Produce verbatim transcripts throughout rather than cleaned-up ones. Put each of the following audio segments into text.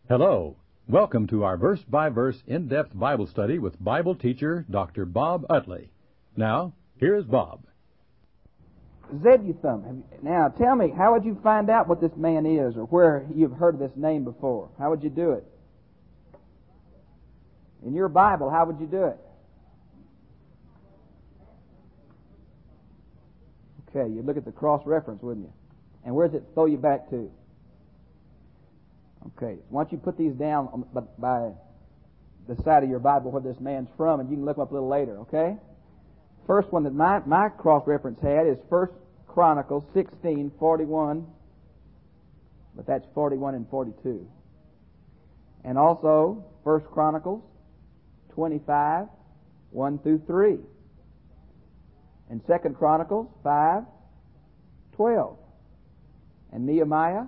Hello. Welcome to our verse-by-verse in-depth Bible study with Bible teacher Doctor Bob Utley. Now, here's Bob. Zeduthun. Now, tell me, how would you find out what this man is or where you've heard of this name before? How would you do it? In your Bible, how would you do it? Okay, you'd look at the cross-reference, wouldn't you? And where does it throw you back to? Okay, why don't you put these down on, by, by the side of your Bible where this man's from, and you can look them up a little later, okay? First one that my, my cross-reference had is First Chronicles sixteen forty-one, but that's forty-one and forty-two. And also First Chronicles twenty-five, one through three. And Second Chronicles five, twelve. And Nehemiah.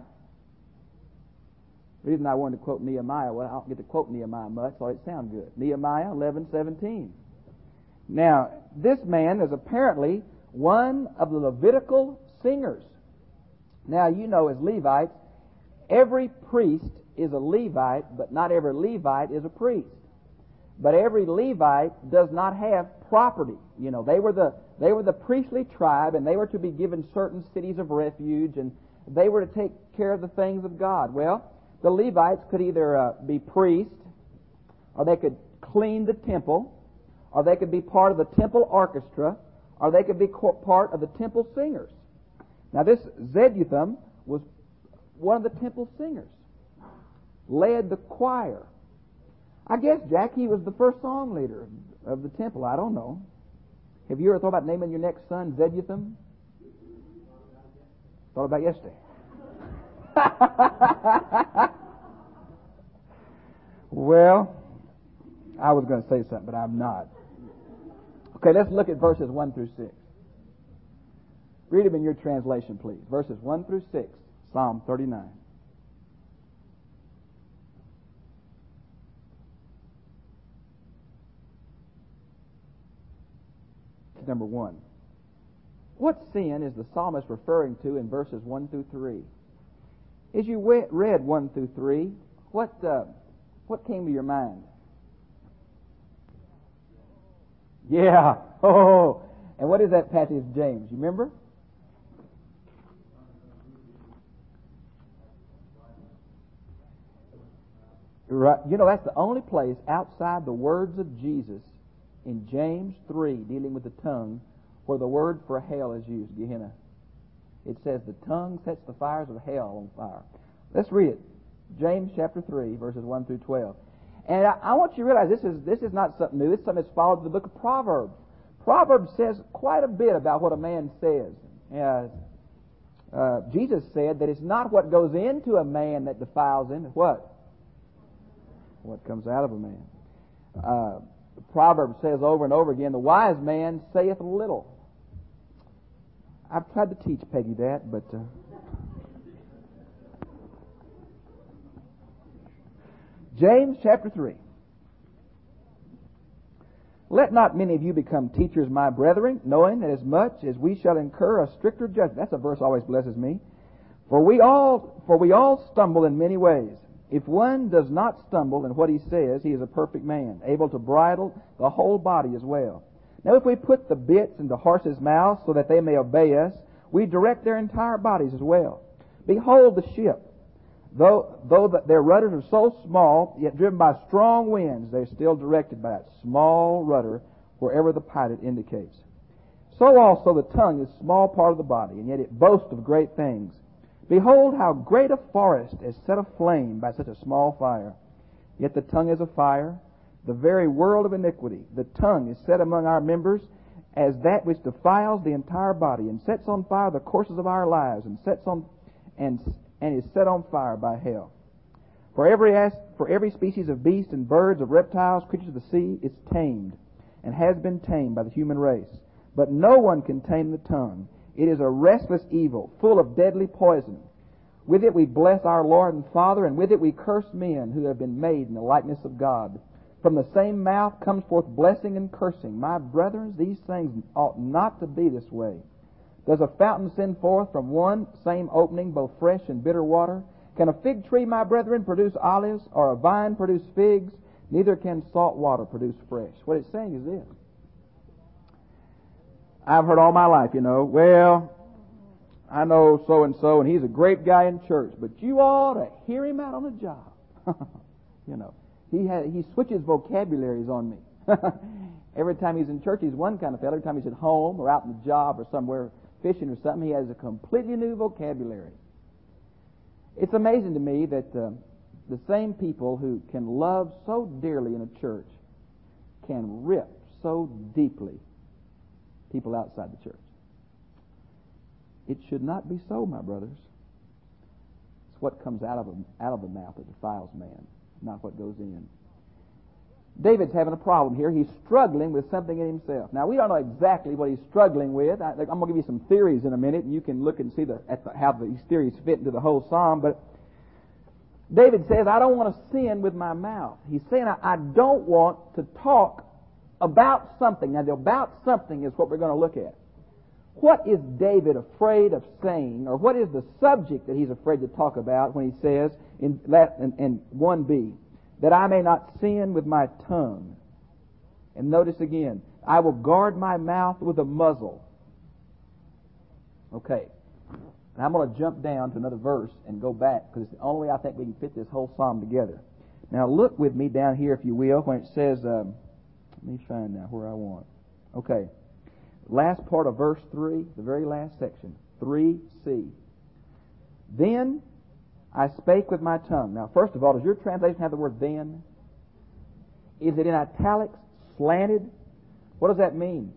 The reason I wanted to quote Nehemiah, well, I don't get to quote Nehemiah much, so it sounds good. Nehemiah eleven seventeen. Now, this man is apparently one of the Levitical singers. Now, you know, as Levites, every priest is a Levite, but not every Levite is a priest. But every Levite does not have property. You know, they were the they were the priestly tribe, and they were to be given certain cities of refuge, and they were to take care of the things of God. Well, the Levites could either uh, be priests, or they could clean the temple, or they could be part of the temple orchestra, or they could be co- part of the temple singers. Now, this Zeduthun was one of the temple singers, led the choir. I guess, Jack, he was the first song leader of the temple. I don't know. Have you ever thought about naming your next son Zeduthun? Thought about yesterday. Well, I was going to say something, but I'm not. Okay, let's look at verses one through six. Read them in your translation, please. Verses one through six, Psalm thirty-nine. Number one. What sin is the psalmist referring to in verses one through three? As you read one through three, what uh, what came to your mind? Yeah. Oh. And what is that passage of James? You remember? Right. You know, that's the only place outside the words of Jesus in James three, dealing with the tongue, where the word for hell is used, Gehenna. It says the tongue sets the fires of hell on fire. Let's read it. James chapter three, verses one through twelve. And I, I want you to realize this is this is not something new. It's something that's followed in the book of Proverbs. Proverbs says quite a bit about what a man says. Uh, uh, Jesus said that it's not what goes into a man that defiles him. It's what? What comes out of a man. Uh, Proverbs says over and over again, the wise man saith little. I've tried to teach Peggy that, but uh, James chapter three. Let not many of you become teachers, my brethren, knowing that as much as we shall incur a stricter judgment. That's a verse always blesses me. For we all, for we all stumble in many ways. If one does not stumble in what he says, he is a perfect man, able to bridle the whole body as well. Now if we put the bits into horses' mouths so that they may obey us, we direct their entire bodies as well. Behold the ship. Though, though the, their rudders are so small, yet driven by strong winds, they are still directed by that small rudder wherever the pilot indicates. So also the tongue is a small part of the body, and yet it boasts of great things. Behold how great a forest is set aflame by such a small fire. Yet the tongue is a fire, the very world of iniquity. The tongue is set among our members as that which defiles the entire body, and sets on fire the courses of our lives, and sets on and and is set on fire by hell. For every for every species of beast and birds, of reptiles, creatures of the sea, is tamed, and has been tamed by the human race. But no one can tame the tongue. It is a restless evil, full of deadly poison. With it we bless our Lord and Father, and with it we curse men who have been made in the likeness of God. From the same mouth comes forth blessing and cursing. My brethren, these things ought not to be this way. Does a fountain send forth from one same opening both fresh and bitter water? Can a fig tree, my brethren, produce olives, or a vine produce figs? Neither can salt water produce fresh. What it's saying is this. I've heard all my life, you know, well, I know so-and-so, and he's a great guy in church, but you ought to hear him out on the job. You know, he has, he switches vocabularies on me. Every time he's in church, he's one kind of fellow. Every time he's at home or out in the job or somewhere fishing or something, he has a completely new vocabulary. It's amazing to me that uh, the same people who can love so dearly in a church can rip so deeply people outside the church. It should not be so, my brothers. It's what comes out of a, out of the mouth that defiles man, not what goes in. David's having a problem here. He's struggling with something in himself. Now, we don't know exactly what he's struggling with. I, I'm going to give you some theories in a minute, and you can look and see the, at the, how these theories fit into the whole psalm. But David says, I don't want to sin with my mouth. He's saying, I, I don't want to talk about something. Now, the about something is what we're going to look at. What is David afraid of saying, or what is the subject that he's afraid to talk about when he says in, in, in one B, that I may not sin with my tongue? And notice again, I will guard my mouth with a muzzle. Okay. Now I'm going to jump down to another verse and go back, because it's the only way I think we can fit this whole psalm together. Now look with me down here, if you will, when it says, um, let me find now where I want. Okay. Last part of verse three, the very last section, three C. Then I spake with my tongue. Now, first of all, does your translation have the word then? Is it in italics, slanted? What does that mean?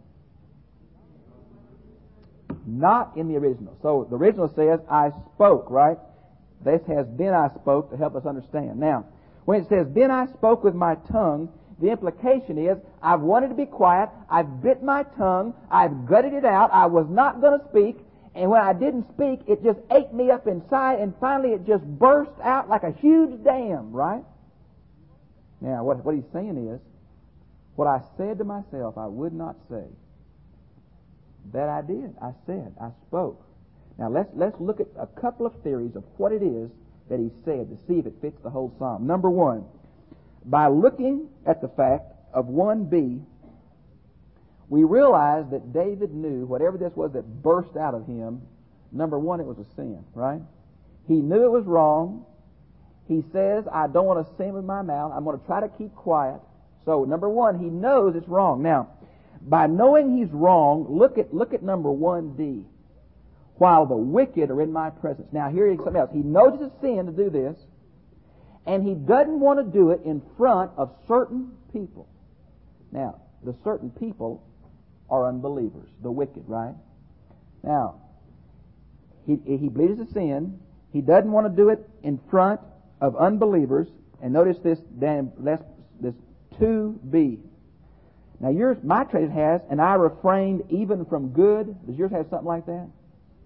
Not in the original. So the original says, I spoke, right? This has then I spoke to help us understand. Now, when it says, then I spoke with my tongue, the implication is, I've wanted to be quiet, I've bit my tongue, I've gutted it out, I was not going to speak, and when I didn't speak, it just ate me up inside, and finally it just burst out like a huge dam, right? Now, what, what he's saying is, what I said to myself I would not say, that I did. I said, I spoke. Now, let's, let's look at a couple of theories of what it is that he said to see if it fits the whole psalm. Number one, by looking at the fact of one B, we realize that David knew whatever this was that burst out of him, number one, it was a sin, right? He knew it was wrong. He says, I don't want to sin with my mouth. I'm going to try to keep quiet. So, number one, he knows it's wrong. Now, by knowing he's wrong, look at look at number one D. While the wicked are in my presence. Now, here is something else. He knows it's a sin to do this, and he doesn't want to do it in front of certain people. Now, the certain people are unbelievers, the wicked, right? Now, he, he believes it's a sin. He doesn't want to do it in front of unbelievers. And notice this, this two B. Now, yours, my translation has, and I refrained even from good. Does yours have something like that?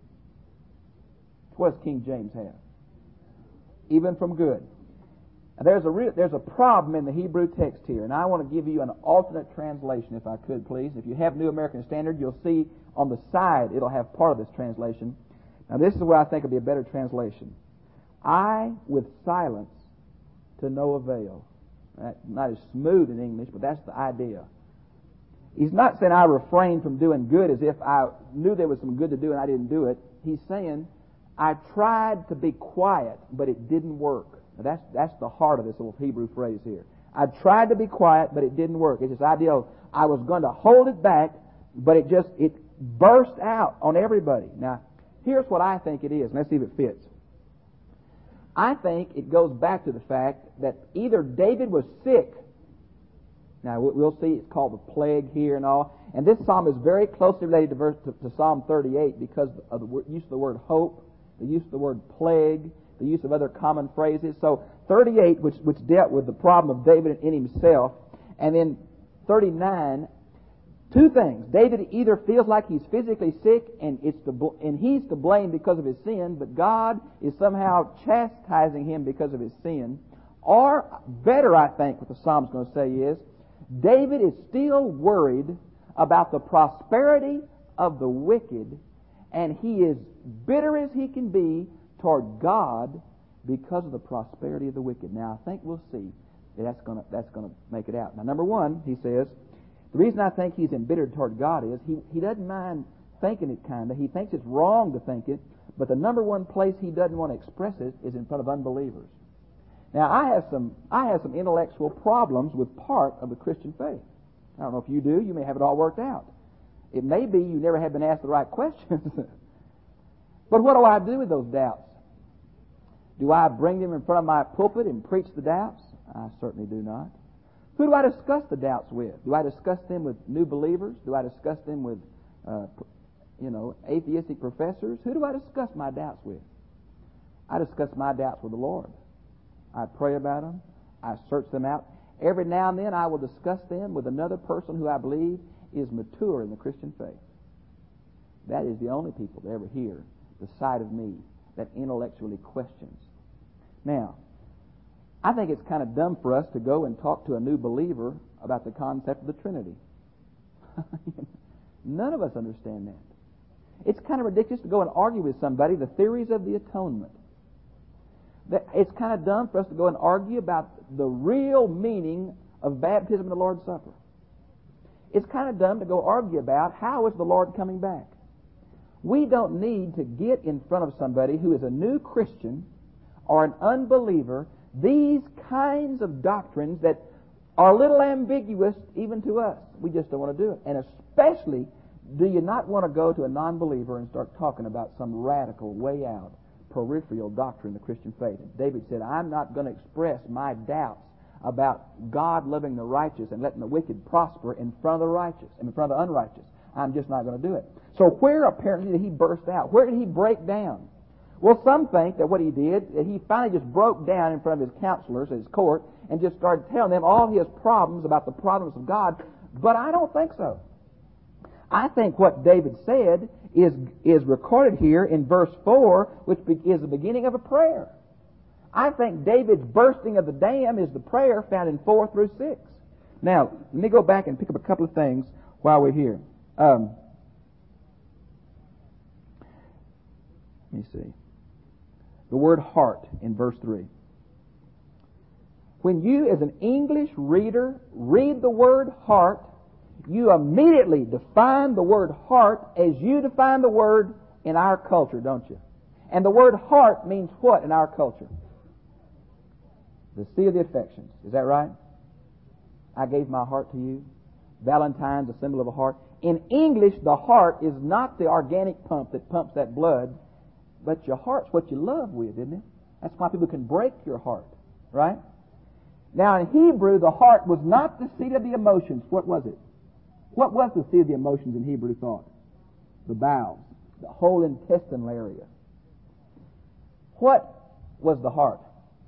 What does King James have? Even from good. Now, there's a real, there's a problem in the Hebrew text here, and I want to give you an alternate translation, if I could, please. If you have New American Standard, you'll see on the side it'll have part of this translation. Now, this is what I think would be a better translation. I with silence to no avail. That's not as smooth in English, but that's the idea. He's not saying I refrained from doing good as if I knew there was some good to do and I didn't do it. He's saying I tried to be quiet, but it didn't work. Now that's that's the heart of this little Hebrew phrase here. I tried to be quiet, but it didn't work. It's this idea of I was going to hold it back, but it just it burst out on everybody. Now, here's what I think it is. Let's see if it fits. I think it goes back to the fact that either David was sick. Now, we'll see it's called the plague here and all. And this psalm is very closely related to, verse, to, to Psalm thirty-eight because of the use of the word hope, the use of the word plague, the use of other common phrases. So thirty-eight, which, which dealt with the problem of David in himself, and then thirty-nine, two things. David either feels like he's physically sick and it's to, and he's to blame because of his sin, but God is somehow chastising him because of his sin. Or, better I think what the psalm's going to say is, David is still worried about the prosperity of the wicked, and he is bitter as he can be toward God because of the prosperity of the wicked. Now, I think we'll see that that's going to that's going to make it out. Now, number one, he says, the reason I think he's embittered toward God is he, he doesn't mind thinking it kind of. He thinks it's wrong to think it, but the number one place he doesn't want to express it is in front of unbelievers. Now, I have some I have some intellectual problems with part of the Christian faith. I don't know if you do. You may have it all worked out. It may be you never have been asked the right questions. But what do I do with those doubts? Do I bring them in front of my pulpit and preach the doubts? I certainly do not. Who do I discuss the doubts with? Do I discuss them with new believers? Do I discuss them with, uh, you know, atheistic professors? Who do I discuss my doubts with? I discuss my doubts with the Lord. I pray about them. I search them out. Every now and then I will discuss them with another person who I believe is mature in the Christian faith. That is the only people to ever hear the side of me that intellectually questions. Now, I think it's kind of dumb for us to go and talk to a new believer about the concept of the Trinity. None of us understand that. It's kind of ridiculous to go and argue with somebody the theories of the atonement. It's kind of dumb for us to go and argue about the real meaning of baptism and the Lord's Supper. It's kind of dumb to go argue about how is the Lord coming back. We don't need to get in front of somebody who is a new Christian or an unbeliever these kinds of doctrines that are a little ambiguous even to us. We just don't want to do it. And especially, do you not want to go to a non-believer and start talking about some radical, way out, peripheral doctrine of the Christian faith? And David said, I'm not going to express my doubts about God loving the righteous and letting the wicked prosper in front of the righteous and in front of the unrighteous. I'm just not going to do it. So where apparently did he burst out? Where did he break down? Well, some think that what he did, that he finally just broke down in front of his counselors, his court, and just started telling them all his problems about the problems of God. But I don't think so. I think what David said is, is recorded here in verse four, which is the beginning of a prayer. I think David's bursting of the dam is the prayer found in four through six. Now, let me go back and pick up a couple of things while we're here. Um, let me see. The word heart in verse three. When you, as an English reader, read the word heart, you immediately define the word heart as you define the word in our culture, don't you? And the word heart means what in our culture? The sea of the affections. Is that right? I gave my heart to you. Valentine's a symbol of a heart. In English, the heart is not the organic pump that pumps that blood, but your heart's what you love with, isn't it? That's why people can break your heart, right? Now, in Hebrew, the heart was not the seat of the emotions. What was it? What was the seat of the emotions in Hebrew thought? The bowels, the whole intestinal area. What was the heart?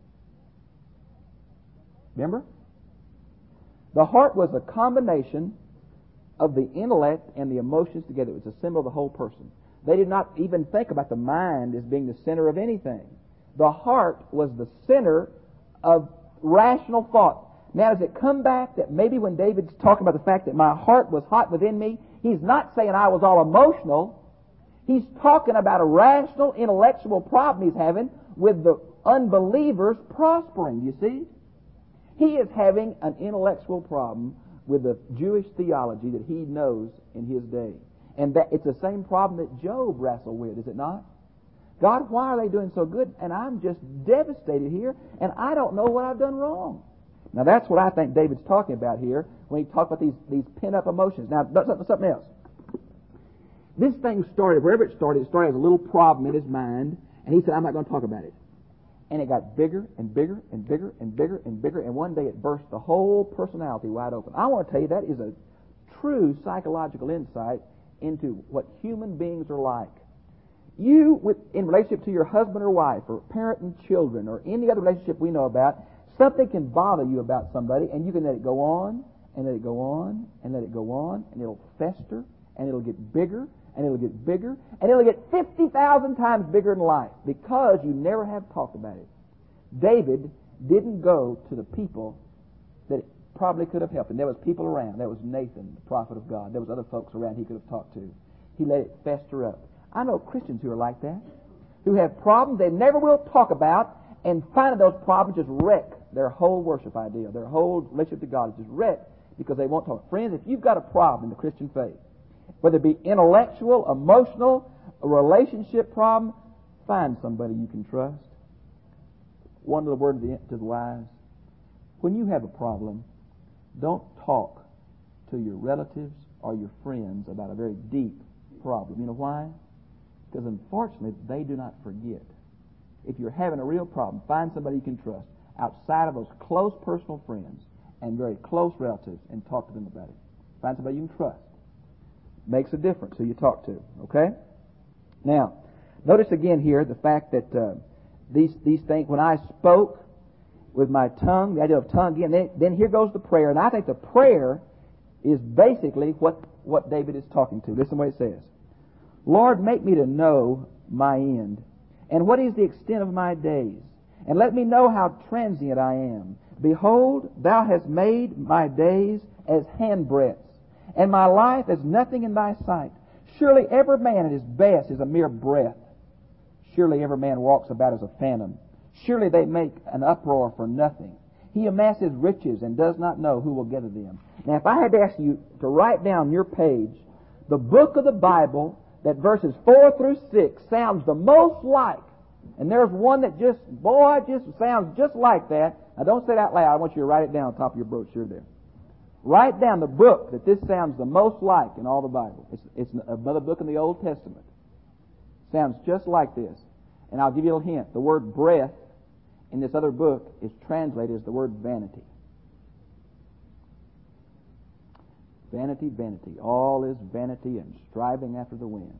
Remember? The heart was a combination of the intellect and the emotions together. It was a symbol of the whole person. They did not even think about the mind as being the center of anything. The heart was the center of rational thought. Now, does it come back that maybe when David's talking about the fact that my heart was hot within me, he's not saying I was all emotional. He's talking about a rational, intellectual problem he's having with the unbelievers prospering, you see? He is having an intellectual problem with the Jewish theology that he knows in his day. And that it's the same problem that Job wrestled with, is it not? God, why are they doing so good? And I'm just devastated here, and I don't know what I've done wrong. Now, that's what I think David's talking about here when he talks about these, these pent-up emotions. Now, something else. This thing started, wherever it started, it started as a little problem in his mind, and he said, I'm not going to talk about it. And it got bigger and bigger and bigger and bigger and bigger, and one day it burst the whole personality wide open. I want to tell you that is a true psychological insight into what human beings are like. You, with, in relationship to your husband or wife, or parent and children, or any other relationship we know about, something can bother you about somebody, and you can let it go on, and let it go on, and let it go on, and it'll fester, and it'll get bigger, and it'll get bigger, and it'll get fifty thousand times bigger in life, because you never have talked about it. David didn't go to the people that probably could have helped him. There was people around. There was Nathan, the prophet of God. There was other folks around he could have talked to. He let it fester up. I know Christians who are like that, who have problems they never will talk about, and finding those problems just wreck their whole worship idea, their whole relationship to God is just wrecked because they won't talk. Friends, if you've got a problem in the Christian faith, whether it be intellectual, emotional, a relationship problem, find somebody you can trust. One little word to the, to the wives. When you have a problem, don't talk to your relatives or your friends about a very deep problem. You know why? Because unfortunately, they do not forget. If you're having a real problem, find somebody you can trust outside of those close personal friends and very close relatives and talk to them about it. Find somebody you can trust. Makes a difference who you talk to. Okay? Now, notice again here the fact that uh, these these things, when I spoke with my tongue, the idea of tongue again, then, then here goes the prayer. And I think the prayer is basically what, what David is talking to. Listen to what it says. Lord, make me to know my end, and what is the extent of my days, and let me know how transient I am. Behold, thou hast made my days as handbreadths, and my life as nothing in thy sight. Surely every man at his best is a mere breath. Surely every man walks about as a phantom. Surely they make an uproar for nothing. He amasses riches and does not know who will gather them. Now, if I had to ask you to write down your page the book of the Bible that verses four through six sounds the most like, and there's one that just, boy, just sounds just like that. Now, don't say it out loud. I want you to write it down on top of your brochure there. Write down the book that this sounds the most like in all the Bible. It's, it's another book in the Old Testament. Sounds just like this. And I'll give you a little hint. The word breath in this other book is translated as the word vanity. Vanity, vanity. All is vanity and striving after the wind.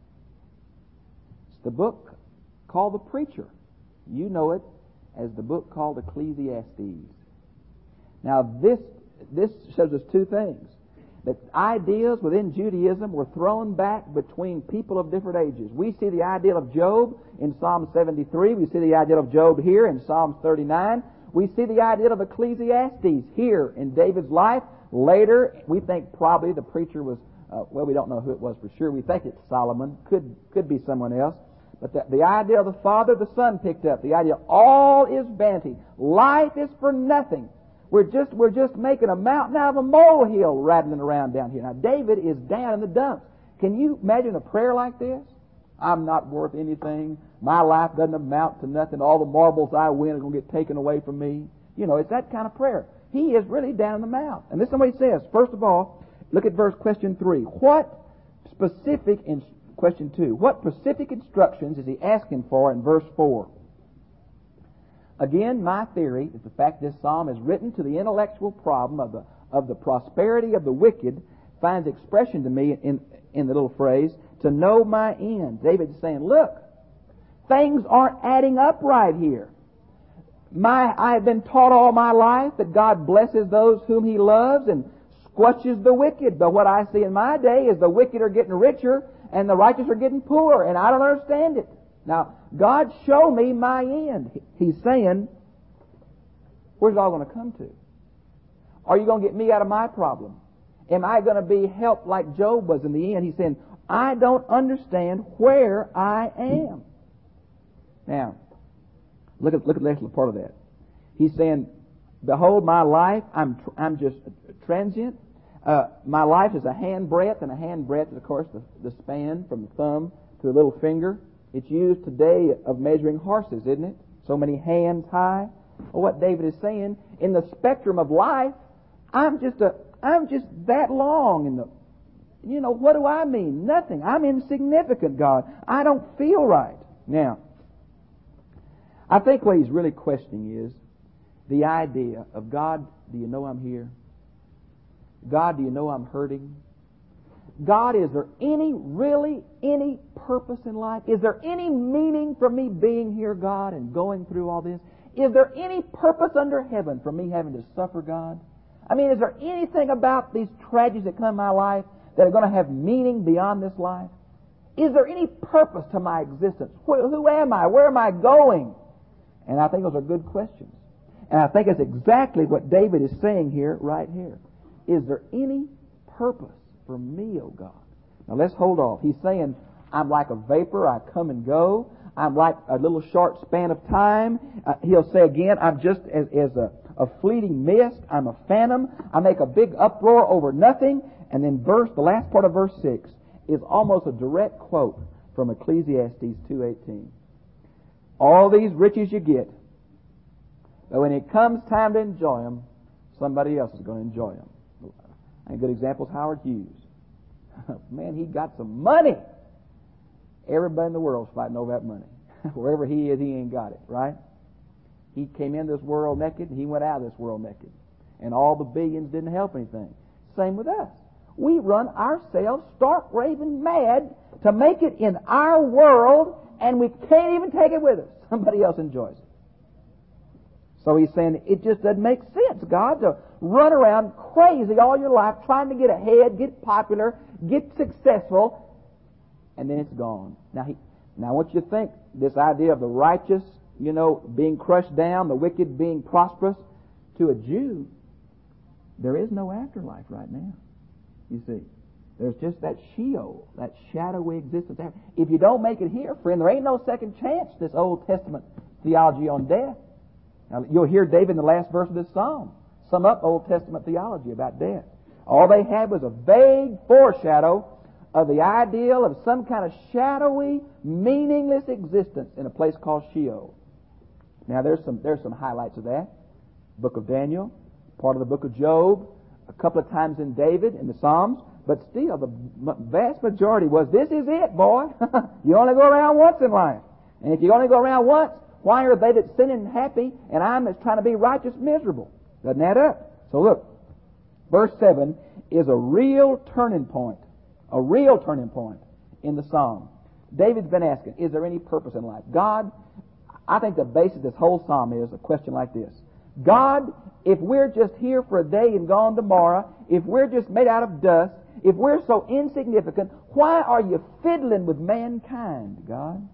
It's the book called The Preacher. You know it as the book called Ecclesiastes. Now, this this shows us two things. That ideas within Judaism were thrown back between people of different ages. We see the ideal of Job in Psalm seventy-three. We see the ideal of Job here in Psalm thirty-nine. We see the ideal of Ecclesiastes here in David's life. Later, we think probably the preacher was, uh, well, we don't know who it was for sure. We think it's Solomon. Could could be someone else. But the, the idea of the Father, the Son picked up. The idea all is vanity. Life is for nothing. We're just we're just making a mountain out of a molehill rattling around down here. Now, David is down in the dumps. Can you imagine a prayer like this? I'm not worth anything. My life doesn't amount to nothing. All the marbles I win are going to get taken away from me. You know, it's that kind of prayer. He is really down in the mouth. And listen to what he says. First of all, look at verse question three. What specific, in question two, what specific instructions is he asking for in verse four? Again, my theory is the fact this psalm is written to the intellectual problem of the of the prosperity of the wicked finds expression to me in, in the little phrase, to know my end. David's saying, look, things aren't adding up right here. My, I have been taught all my life that God blesses those whom He loves and squelches the wicked. But what I see in my day is the wicked are getting richer and the righteous are getting poorer, and I don't understand it. Now, God, show me my end. He's saying, where's it all going to come to? Are you going to get me out of my problem? Am I going to be helped like Job was in the end? He's saying, I don't understand where I am. Now, look at look at the next part of that. He's saying, behold, my life, I'm tr- I'm just transient. Uh, my life is a handbreadth, and a handbreadth is, of course, the, the span from the thumb to the little finger. It's used today of measuring horses, isn't it? So many hands high. Well, what David is saying, in the spectrum of life, I'm just a, I'm just that long in the, you know, what do I mean? Nothing. I'm insignificant, God. I don't feel right. Now, I think what he's really questioning is the idea of, God, do you know I'm here? God, do you know I'm hurting? God, is there any, really, any purpose in life? Is there any meaning for me being here, God, and going through all this? Is there any purpose under heaven for me having to suffer, God? I mean, is there anything about these tragedies that come in my life that are going to have meaning beyond this life? Is there any purpose to my existence? Who, who am I? Where am I going? And I think those are good questions. And I think it's exactly what David is saying here, right here. Is there any purpose for me, O God? Now let's hold off. He's saying, I'm like a vapor. I come and go. I'm like a little short span of time. Uh, he'll say again, I'm just as, as a, a fleeting mist. I'm a phantom. I make a big uproar over nothing. And then verse, the last part of verse six is almost a direct quote from Ecclesiastes two eighteen. All these riches you get, but when it comes time to enjoy them, somebody else is going to enjoy them. And a good example is Howard Hughes. Man, he got some money. Everybody in the world's fighting over that money. Wherever he is, he ain't got it, right? He came in this world naked, and he went out of this world naked. And all the billions didn't help anything. Same with us. We run ourselves stark raving mad to make it in our world, and we can't even take it with us. Somebody else enjoys it. So he's saying it just doesn't make sense, God, to run around crazy all your life trying to get ahead, get popular, get successful, and then it's gone. Now, he, now I want you to think this idea of the righteous, you know, being crushed down, the wicked being prosperous. To a Jew, there is no afterlife right now. You see, there's just that Sheol, that shadowy existence. If you don't make it here, friend, there ain't no second chance. This Old Testament theology on death. Now, you'll hear David in the last verse of this psalm sum up Old Testament theology about death. All they had was a vague foreshadow of the ideal of some kind of shadowy, meaningless existence in a place called Sheol. Now, there's some there's some highlights of that. Book of Daniel, part of the book of Job, a couple of times in David, in the Psalms, but still the vast majority was, this is it, boy. You only go around once in life. And if you only go around once, why are they that sinning happy and I'm that's trying to be righteous miserable? Doesn't add up. So look, verse seven is a real turning point. A real turning point in the Psalm. David's been asking, is there any purpose in life? God, I think the basis of this whole Psalm is a question like this. God, if we're just here for a day and gone tomorrow, if we're just made out of dust, if we're so insignificant, why are you fiddling with mankind, God?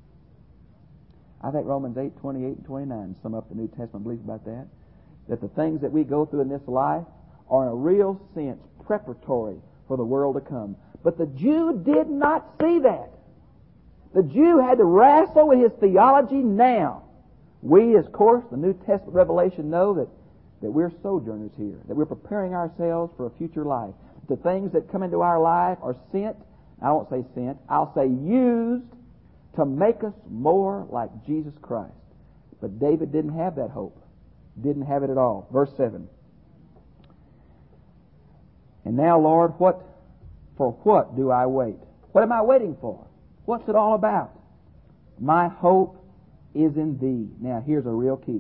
I think Romans eight, twenty-eight and twenty-nine sum up the New Testament belief about that. That the things that we go through in this life are in a real sense preparatory for the world to come. But the Jew did not see that. The Jew had to wrestle with his theology now. We, as of course, the New Testament revelation know that, that we're sojourners here, that we're preparing ourselves for a future life. The things that come into our life are sent, I won't say sent, I'll say used to make us more like Jesus Christ. But David didn't have that hope. Didn't have it at all. Verse seven. And now, Lord, what for what do I wait? What am I waiting for? What's it all about? My hope is in Thee. Now, here's a real key.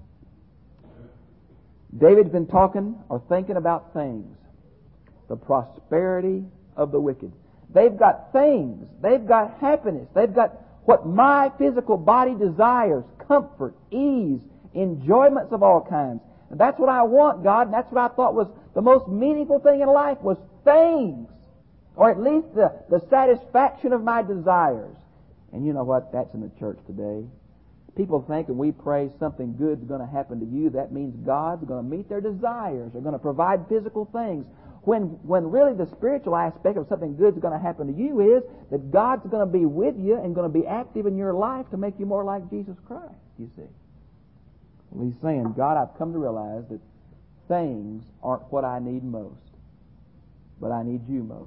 David's been talking or thinking about things. The prosperity of the wicked. They've got things. They've got happiness. They've got what my physical body desires. Comfort, ease, enjoyments of all kinds. And that's what I want, God. And that's what I thought was the most meaningful thing in life was things. Or at least the, the satisfaction of my desires. And you know what? That's in the church today. People think when we pray something good is going to happen to you, that means God's going to meet their desires. They're going to provide physical things. When when really the spiritual aspect of something good is going to happen to you is that God's going to be with you and going to be active in your life to make you more like Jesus Christ, you see. Well, he's saying, God, I've come to realize that things aren't what I need most, but I need you most.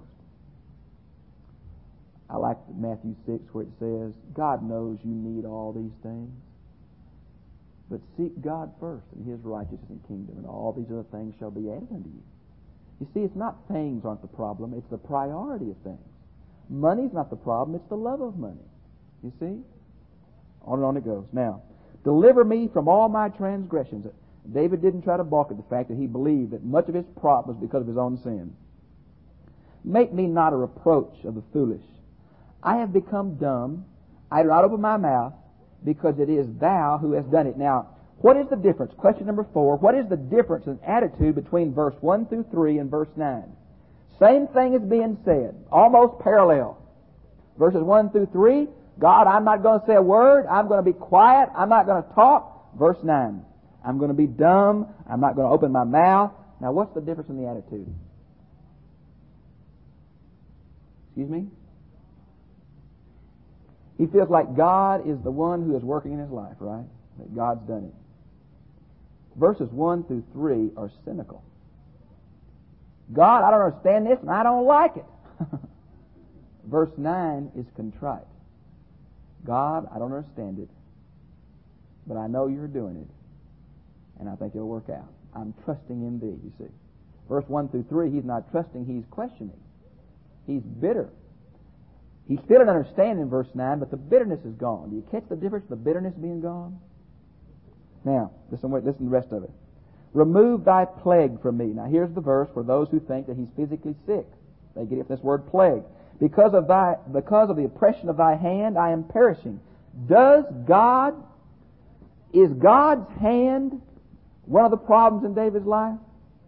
I like Matthew six where it says, God knows you need all these things, but seek God first and His righteousness and kingdom, and all these other things shall be added unto you. You see, it's not things aren't the problem, it's the priority of things. Money's not the problem, it's the love of money. You see? On and on it goes. Now, deliver me from all my transgressions. David didn't try to balk at the fact that he believed that much of his problem was because of his own sin. Make me not a reproach of the foolish. I have become dumb. I do not open my mouth because it is Thou who hast done it. Now, what is the difference? Question number four. What is the difference in attitude between verse one through three and verse nine? Same thing is being said. Almost parallel. Verses one through three, God, I'm not going to say a word. I'm going to be quiet. I'm not going to talk. Verse nine, I'm going to be dumb. I'm not going to open my mouth. Now, what's the difference in the attitude? Excuse me? He feels like God is the one who is working in his life, right? That God's done it. Verses one through three are cynical. God, I don't understand this and I don't like it. Verse nine is contrite. God, I don't understand it, but I know you're doing it, and I think it'll work out. I'm trusting in thee, you see. Verse one through three, he's not trusting, he's questioning. He's bitter. He still didn't understand in verse nine, but the bitterness is gone. Do you catch the difference, the bitterness being gone? Now, listen, wait, listen to the rest of it. Remove thy plague from me. Now, here's the verse for those who think that he's physically sick. They get it from this word plague. Because of thy, because of the oppression of thy hand, I am perishing. Does God, is God's hand one of the problems in David's life?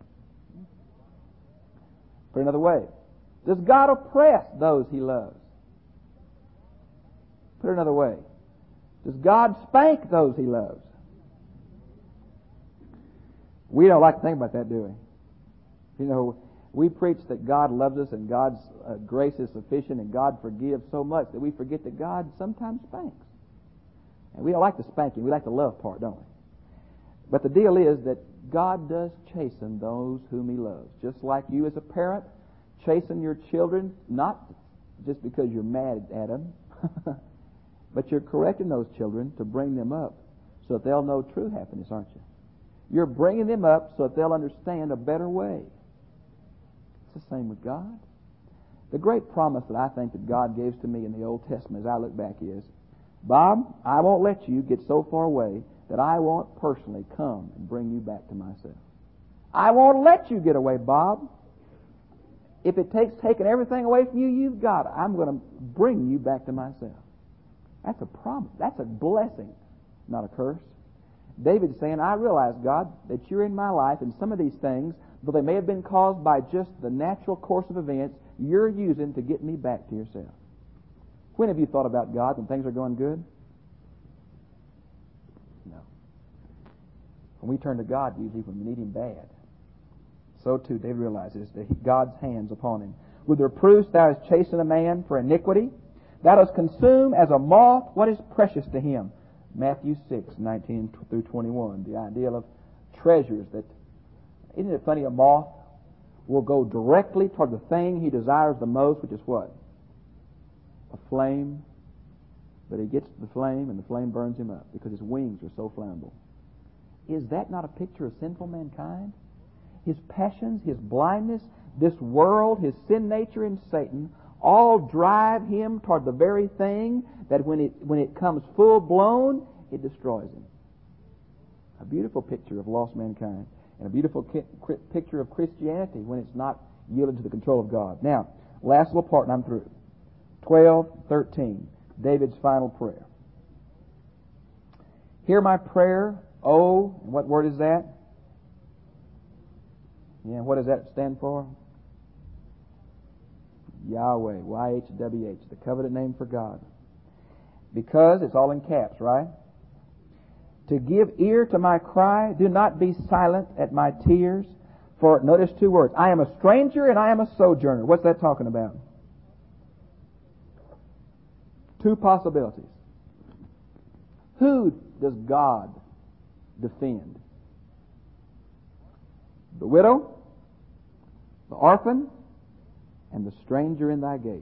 Put it another way. Does God oppress those he loves? Put it another way. Does God spank those he loves? We don't like to think about that, do we? You know, we preach that God loves us and God's uh, grace is sufficient and God forgives so much that we forget that God sometimes spanks. And we don't like the spanking. We like the love part, don't we? But the deal is that God does chasten those whom he loves. Just like you as a parent chasten your children, not just because you're mad at them, but you're correcting those children to bring them up so that they'll know true happiness, aren't you? You're bringing them up so that they'll understand a better way. It's the same with God. The great promise that I think that God gives to me in the Old Testament as I look back is, Bob, I won't let you get so far away that I won't personally come and bring you back to myself. I won't let you get away, Bob. If it takes taking everything away from you, you've got it. I'm going to bring you back to myself. That's a promise. That's a blessing, not a curse. David's saying, I realize, God, that you're in my life, and some of these things, though they may have been caused by just the natural course of events, you're using to get me back to yourself. When have you thought about God when things are going good? No. When we turn to God, usually when we need him bad. So too, David realizes that God's hand's upon him. With reproofs thou hast chastened a man for iniquity. Thou dost consume as a moth what is precious to him. Matthew six, nineteen through twenty-one. The idea of treasures that, isn't it funny, a moth will go directly toward the thing he desires the most, which is what? A flame. But he gets to the flame and the flame burns him up because his wings are so flammable. Is that not a picture of sinful mankind? His passions, his blindness, this world, his sin nature, and Satan all drive him toward the very thing that when it when it comes full blown, it destroys him. A beautiful picture of lost mankind, and a beautiful ki- picture of Christianity when it's not yielded to the control of God. Now, last little part, and I'm through. twelve, thirteen, David's final prayer. Hear my prayer, O, and what word is that? Yeah, what does that stand for? Yahweh, Y H W H, the covenant name for God. Because it's all in caps, right? To give ear to my cry, do not be silent at my tears. For, notice two words, I am a stranger and I am a sojourner. What's that talking about? Two possibilities. Who does God defend? The widow, the orphan, and the stranger in thy gate.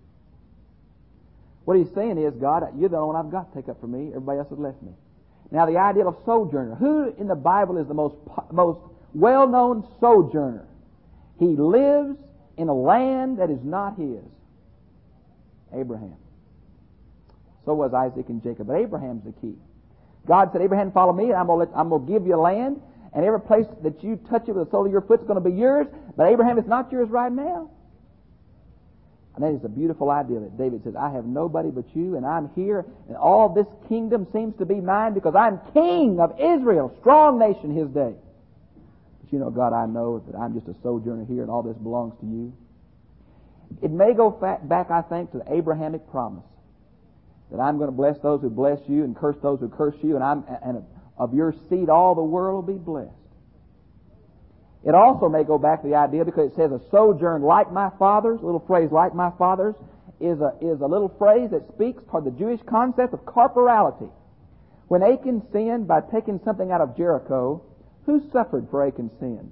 What he's saying is, God, you're the only one I've got to take up for me. Everybody else has left me. Now, the idea of sojourner. Who in the Bible is the most most well-known sojourner? He lives in a land that is not his. Abraham. So was Isaac and Jacob. But Abraham's the key. God said, Abraham, follow me, and I'm going to I'm going to give you land, and every place that you touch it with the sole of your foot is going to be yours. But Abraham, it's not yours right now. And that is a beautiful idea that David says, I have nobody but you, and I'm here, and all this kingdom seems to be mine because I'm king of Israel, strong nation his day. But you know, God, I know that I'm just a sojourner here, and all this belongs to you. It may go back, I think, to the Abrahamic promise that I'm going to bless those who bless you and curse those who curse you, and I'm and of your seed all the world will be blessed. It also may go back to the idea because it says a sojourn like my fathers, a little phrase like my fathers, is a, is a little phrase that speaks toward the Jewish concept of corporality. When Achan sinned by taking something out of Jericho, who suffered for Achan's sin?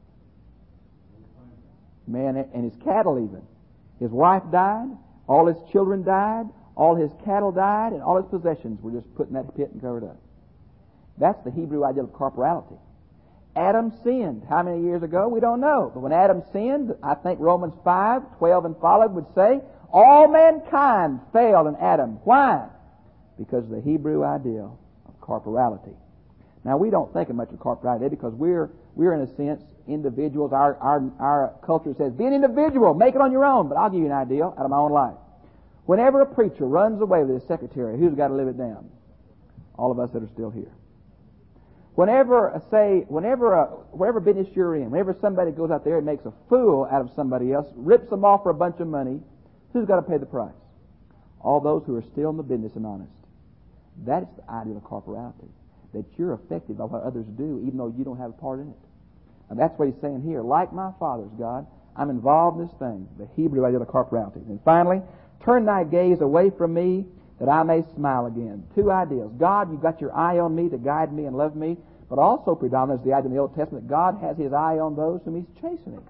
Man, and his cattle even. His wife died, all his children died, all his cattle died, and all his possessions were just put in that pit and covered up. That's the Hebrew idea of corporality. Adam sinned. How many years ago? We don't know. But when Adam sinned, I think Romans five, twelve and followed would say, all mankind failed in Adam. Why? Because of the Hebrew idea of corporality. Now, we don't think much of corporality because we're, we're in a sense, individuals. Our, our, our culture says, be an individual, make it on your own. But I'll give you an idea out of my own life. Whenever a preacher runs away with his secretary, who's got to live it down? All of us that are still here. Whenever, say, whenever, uh, whatever business you're in, whenever somebody goes out there and makes a fool out of somebody else, rips them off for a bunch of money, who's got to pay the price? All those who are still in the business and honest. That is the idea of corporality. That you're affected by what others do, even though you don't have a part in it. And that's what he's saying here. Like my fathers, God, I'm involved in this thing, the Hebrew idea of corporality. And finally, turn thy gaze away from me, that I may smile again. Two ideas. God, you've got your eye on me to guide me and love me, but also predominates the idea in the Old Testament that God has his eye on those whom he's chastening.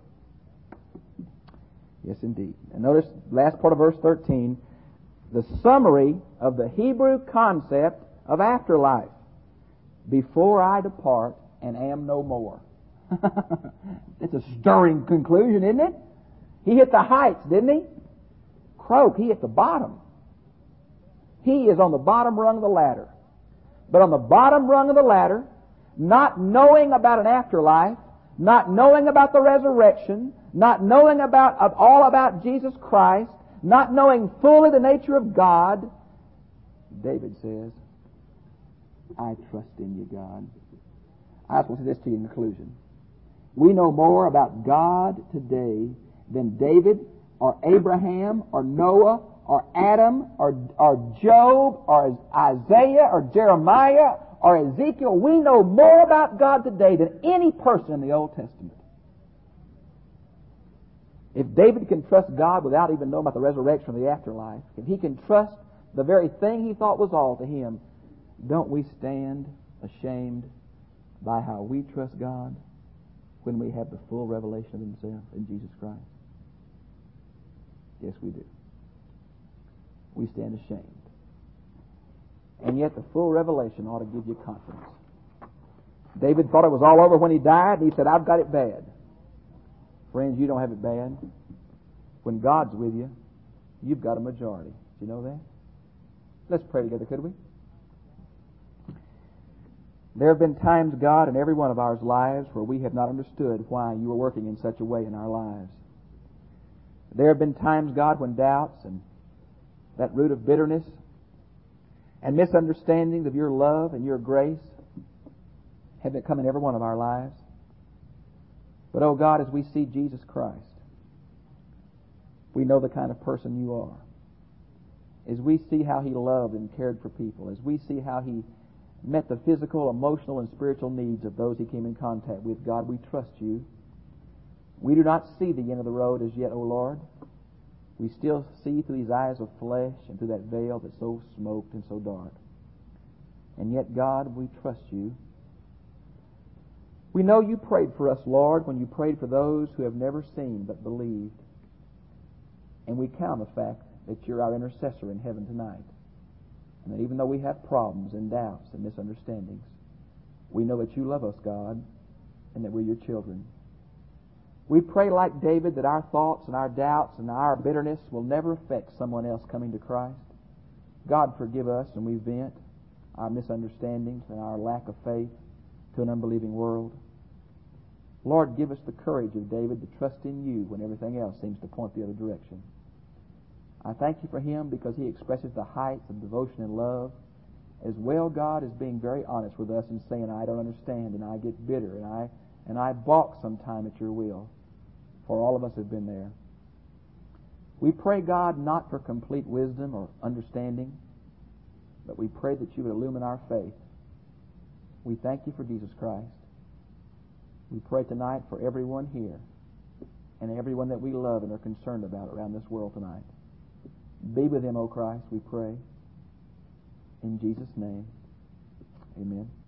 Yes, indeed. And notice, last part of verse thirteen, the summary of the Hebrew concept of afterlife. Before I depart and am no more. It's a stirring conclusion, isn't it? He hit the heights, didn't he? Croak, he hit the bottom. He is on the bottom rung of the ladder. But on the bottom rung of the ladder, not knowing about an afterlife, not knowing about the resurrection, not knowing about of all about Jesus Christ, not knowing fully the nature of God, David says, I trust in you, God. I just want to say this to you in conclusion. We know more about God today than David or Abraham or Noah or Adam or, or Job or Isaiah or Jeremiah or Ezekiel. We know more about God today than any person in the Old Testament. If David can trust God without even knowing about the resurrection or the afterlife, if he can trust the very thing he thought was all to him, don't we stand ashamed by how we trust God when we have the full revelation of himself in Jesus Christ? Yes, we do. We stand ashamed. And yet the full revelation ought to give you confidence. David thought it was all over when he died, and he said, I've got it bad. Friends, you don't have it bad. When God's with you, you've got a majority. Do you know that? Let's pray together, could we? There have been times, God, in every one of our lives where we have not understood why you are working in such a way in our lives. There have been times, God, when doubts and that root of bitterness and misunderstandings of your love and your grace have come in every one of our lives. But, oh God, as we see Jesus Christ, we know the kind of person you are. As we see how he loved and cared for people, as we see how he met the physical, emotional, and spiritual needs of those he came in contact with, God, we trust you. We do not see the end of the road as yet, O Lord. We still see through these eyes of flesh and through that veil that's so smoked and so dark. And yet, God, we trust you. We know you prayed for us, Lord, when you prayed for those who have never seen but believed. And we count the fact that you're our intercessor in heaven tonight. And that even though we have problems and doubts and misunderstandings, we know that you love us, God, and that we're your children. We pray like David that our thoughts and our doubts and our bitterness will never affect someone else coming to Christ. God, forgive us when we vent our misunderstandings and our lack of faith to an unbelieving world. Lord, give us the courage of David to trust in you when everything else seems to point the other direction. I thank you for him because he expresses the heights of devotion and love, as well, God, as being very honest with us and saying, I don't understand, and I get bitter, and I and I balk sometime at your will. For all of us have been there. We pray, God, not for complete wisdom or understanding, but we pray that you would illumine our faith. We thank you for Jesus Christ. We pray tonight for everyone here and everyone that we love and are concerned about around this world tonight. Be with him, O Christ, we pray. In Jesus' name, amen.